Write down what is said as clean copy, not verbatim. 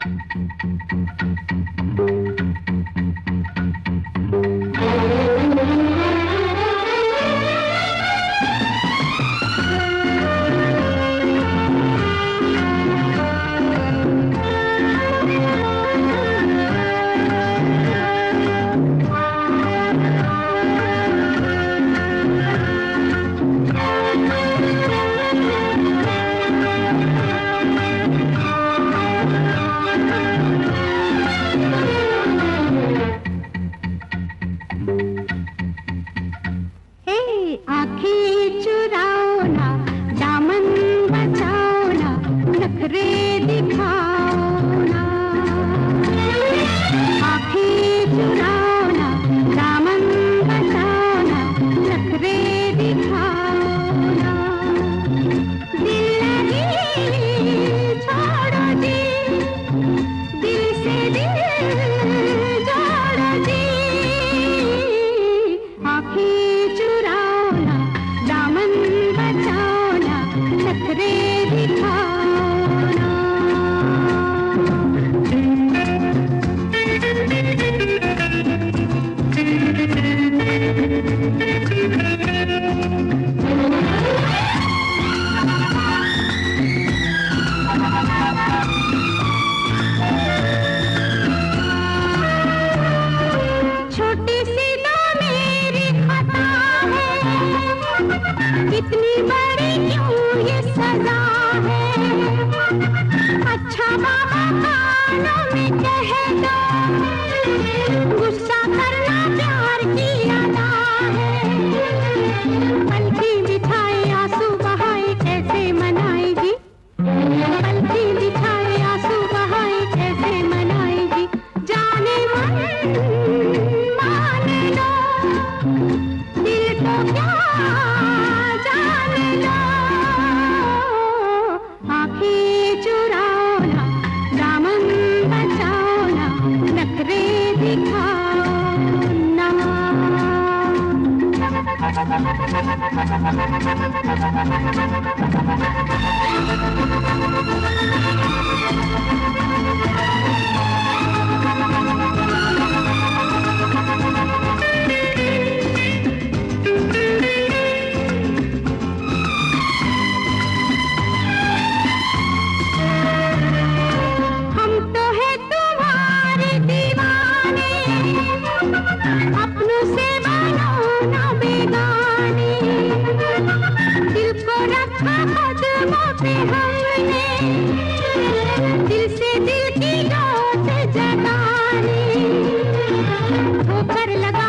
इतनी बड़ी क्यों ये सजा है? अच्छा बाबा कानों में कह दो, गुस्सा करना प्यार की अदा है। पलकी बिछाए आंसू बहाए कैसे मनाएगी, पलकी बिछाए आंसू बहाए कैसे मनाएगी। जाने मन मान लो, दिल को क्या जाने लो। आँखें चुराओ ना, दामन बचाओ ना, नखरे दिखाओ ना। अपनों से बनो ना बेगाने, दिल को रखा कदमों पे हमने, दिल से दिल की बात जगाने। ठोकर लगा